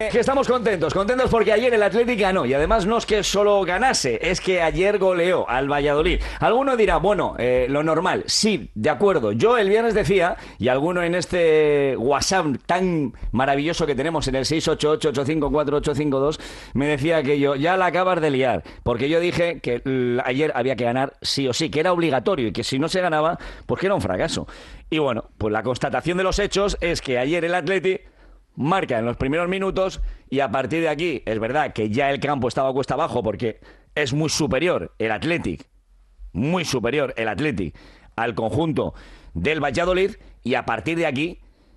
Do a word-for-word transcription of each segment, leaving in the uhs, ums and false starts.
Que estamos contentos, contentos porque ayer el Athletic ganó y además no es que solo ganase, es que ayer goleó al Valladolid. Alguno dirá, bueno, eh, lo normal, sí, de acuerdo. Yo el viernes decía, y alguno en este WhatsApp tan maravilloso que tenemos en el seis ocho ocho, ocho cinco cuatro, ocho cinco dos, me decía que yo, ya la acabas de liar, porque yo dije que l- ayer había que ganar sí o sí, que era obligatorio y que si no se ganaba, pues que era un fracaso. Y bueno, pues la constatación de los hechos es que ayer el Athletic marca en los primeros minutos y a partir de aquí es verdad que ya el campo estaba cuesta abajo porque es muy superior el Athletic, muy superior el Athletic al conjunto del Valladolid y a partir de aquí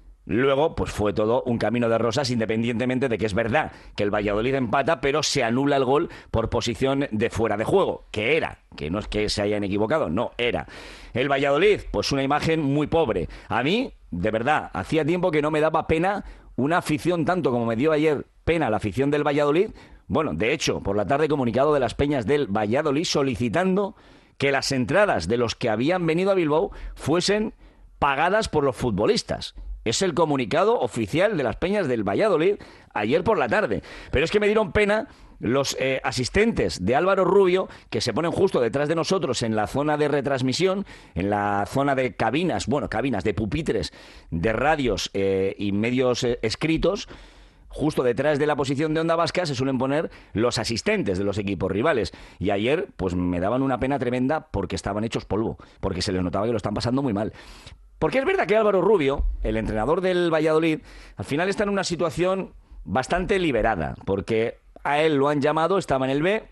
luego pues fue todo un camino de rosas, independientemente de que es verdad que el Valladolid empata pero se anula el gol por posición de fuera de juego, que era, que no es que se hayan equivocado, no, era el Valladolid, pues una imagen muy pobre. A mí, de verdad, hacía tiempo que no me daba pena una afición tanto como me dio ayer pena la afición del Valladolid. Bueno, de hecho, por la tarde comunicado de las Peñas del Valladolid solicitando que las entradas de los que habían venido a Bilbao fuesen pagadas por los futbolistas. Es el comunicado oficial de las Peñas del Valladolid ayer por la tarde. Pero es que me dieron pena los eh, asistentes de Álvaro Rubio, que se ponen justo detrás de nosotros en la zona de retransmisión, en la zona de cabinas, bueno, cabinas de pupitres, de radios eh, y medios eh, escritos. Justo detrás de la posición de Onda Vasca se suelen poner los asistentes de los equipos rivales. Y ayer, pues me daban una pena tremenda porque estaban hechos polvo, porque se les notaba que lo están pasando muy mal. Porque es verdad que Álvaro Rubio, el entrenador del Valladolid, al final está en una situación bastante liberada, porque a él lo han llamado, estaba en el B,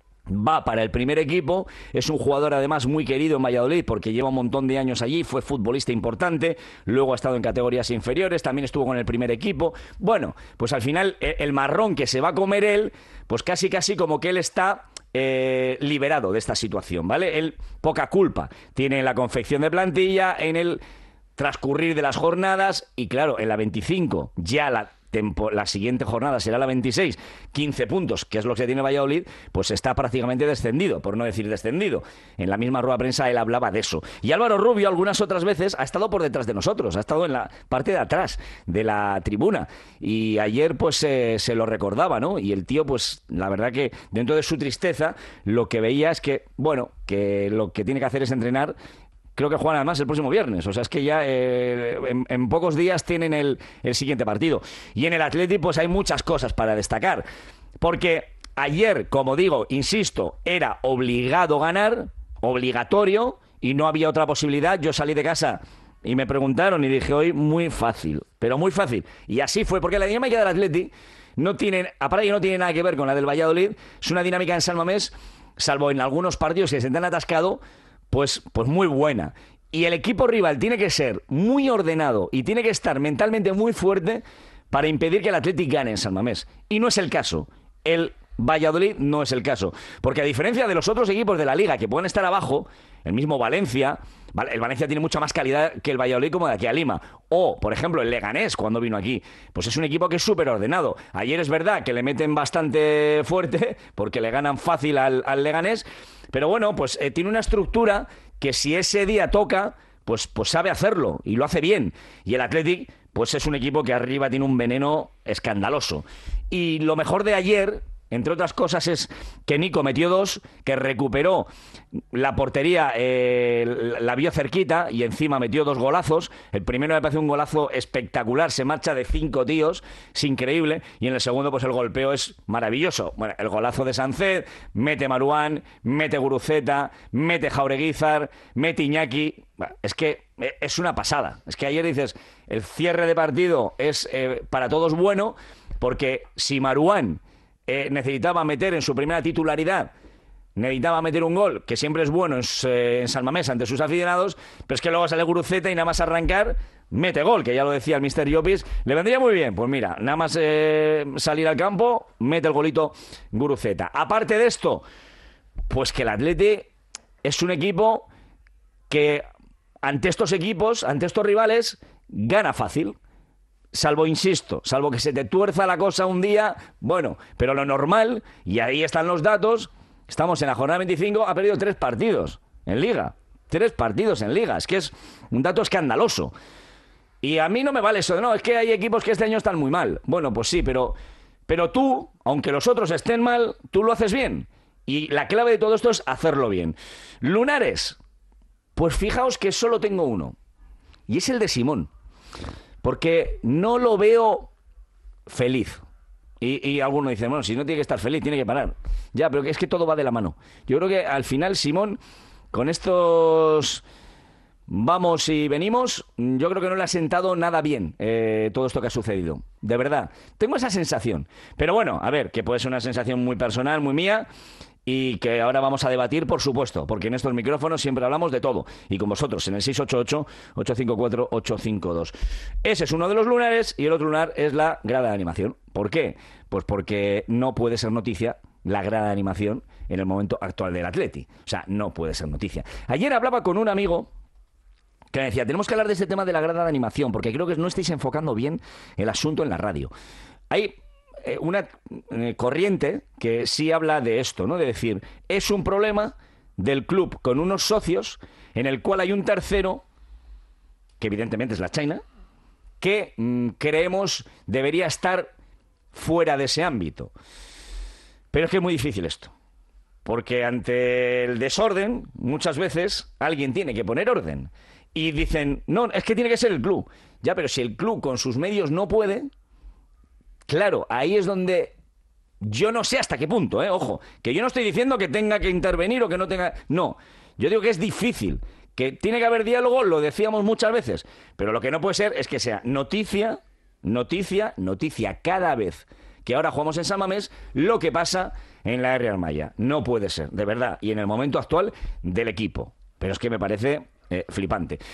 va para el primer equipo, es un jugador además muy querido en Valladolid porque lleva un montón de años allí, fue futbolista importante, luego ha estado en categorías inferiores, también estuvo con el primer equipo. Bueno, pues al final el marrón que se va a comer él, pues casi casi como que él está eh, liberado de esta situación, ¿vale? Él poca culpa tiene en la confección de plantilla, en el transcurrir de las jornadas y claro, en la veinticinco ya la Tempo, la siguiente jornada será la veintiséis, quince puntos, que es lo que tiene Valladolid, pues está prácticamente descendido, por no decir descendido. En la misma rueda de prensa él hablaba de eso. Y Álvaro Rubio algunas otras veces ha estado por detrás de nosotros, ha estado en la parte de atrás de la tribuna. Y ayer pues eh, se lo recordaba, ¿no? Y el tío pues la verdad que dentro de su tristeza lo que veía es que, bueno, que lo que tiene que hacer es entrenar. Creo que juegan además el próximo viernes. O sea, es que ya eh, en, en pocos días tienen el, el siguiente partido. Y en el Athletic pues hay muchas cosas para destacar. Porque ayer, como digo, insisto, era obligado ganar, obligatorio, y no había otra posibilidad. Yo salí de casa y me preguntaron y dije, hoy muy fácil, pero muy fácil. Y así fue, porque la dinámica del Athletic no tiene, aparte que no tiene nada que ver con la del Valladolid, es una dinámica en San Mamés, salvo en algunos partidos que se han atascado, Pues, pues muy buena. Y el equipo rival tiene que ser muy ordenado y tiene que estar mentalmente muy fuerte para impedir que el Athletic gane en San Mamés. Y no es el caso. El Valladolid no es el caso. Porque a diferencia de los otros equipos de la Liga que pueden estar abajo, el mismo Valencia, el Valencia tiene mucha más calidad que el Valladolid como de aquí a Lima. O, por ejemplo, el Leganés cuando vino aquí. Pues es un equipo que es súper ordenado. Ayer es verdad que le meten bastante fuerte porque le ganan fácil al, al Leganés. Pero bueno, pues eh, tiene una estructura que si ese día toca, pues, pues sabe hacerlo y lo hace bien. Y el Athletic, pues es un equipo que arriba tiene un veneno escandaloso. Y lo mejor de ayer, entre otras cosas, es que Nico metió dos, que recuperó la portería, eh, la vio cerquita y encima metió dos golazos. El primero me parece un golazo espectacular, se marcha de cinco tíos, es increíble. Y en el segundo, pues el golpeo es maravilloso. Bueno, el golazo de Sánchez, mete Maruán, mete Guruceta, mete Jaureguizar, mete Iñaki. Bueno, es que es una pasada. Es que ayer dices, el cierre de partido es eh, para todos bueno, porque si Maruán Eh, necesitaba meter en su primera titularidad, necesitaba meter un gol, que siempre es bueno en, eh, en San Mamés ante sus aficionados, pero es que luego sale Guruceta y nada más arrancar, mete gol, que ya lo decía el mister Llopis, le vendría muy bien. Pues mira, nada más eh, salir al campo, mete el golito Guruceta. Aparte de esto, pues que el Atleti es un equipo que ante estos equipos, ante estos rivales, gana fácil. Salvo, insisto, salvo que se te tuerza la cosa un día, bueno, pero lo normal, y ahí están los datos, estamos en la jornada veinticinco, ha perdido tres partidos en Liga. Tres partidos en Liga, es que es un dato escandaloso. Y a mí no me vale eso de, no, es que hay equipos que este año están muy mal. Bueno, pues sí, pero Pero tú, aunque los otros estén mal, tú lo haces bien. Y la clave de todo esto es hacerlo bien. Lunares, pues fijaos que solo tengo uno. Y es el de Simón. Porque no lo veo feliz. Y, y alguno dice, bueno, si no tiene que estar feliz, tiene que parar. Ya, pero es que todo va de la mano. Yo creo que al final Simón, con estos vamos y venimos, yo creo que no le ha sentado nada bien eh, todo esto que ha sucedido. De verdad. Tengo esa sensación. Pero bueno, a ver, que puede ser una sensación muy personal, muy mía, y que ahora vamos a debatir, por supuesto, porque en estos micrófonos siempre hablamos de todo. Y con vosotros, en el seis ocho ocho, ocho cinco cuatro, ocho cinco dos. Ese es uno de los lunares y el otro lunar es la grada de animación. ¿Por qué? Pues porque no puede ser noticia la grada de animación en el momento actual del Atleti. O sea, no puede ser noticia. Ayer hablaba con un amigo que me decía, tenemos que hablar de este tema de la grada de animación, porque creo que no estáis enfocando bien el asunto en la radio. Hay eh, una eh, corriente que sí habla de esto, ¿no? De decir, es un problema del club con unos socios en el cual hay un tercero, que evidentemente es la China, que mmm, creemos debería estar fuera de ese ámbito. Pero es que es muy difícil esto. Porque ante el desorden, muchas veces alguien tiene que poner orden. Y dicen, no, es que tiene que ser el club. Ya, pero si el club con sus medios no puede, claro, ahí es donde yo no sé hasta qué punto, ¿eh? Ojo, que yo no estoy diciendo que tenga que intervenir o que no tenga... No, yo digo que es difícil, que tiene que haber diálogo, lo decíamos muchas veces, pero lo que no puede ser es que sea noticia, noticia, noticia cada vez que ahora jugamos en San Mamés lo que pasa en la Real Maya. No puede ser, de verdad, y en el momento actual del equipo. Pero es que me parece eh, flipante.